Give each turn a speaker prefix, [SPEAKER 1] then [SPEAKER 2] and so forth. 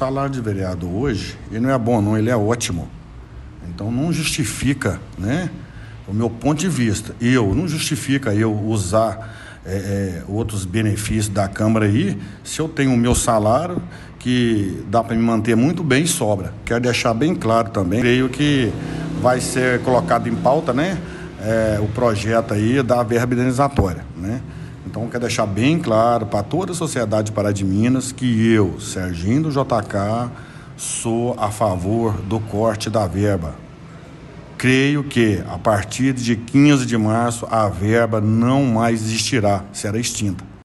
[SPEAKER 1] salário de vereador hoje, ele não é bom não, ele é ótimo. Então não justifica, né, o meu ponto de vista, não justifica eu usar outros benefícios da Câmara aí, se eu tenho o meu salário, que dá para me manter muito bem e sobra. Quero deixar bem claro também, creio que vai ser colocado em pauta, né, o projeto aí da verba indenizatória, né? Então, quero deixar bem claro para toda a sociedade de Pará de Minas que eu, Serginho do JK, sou a favor do corte da verba. Creio que, a partir de 15 de março, a verba não mais existirá, será extinta.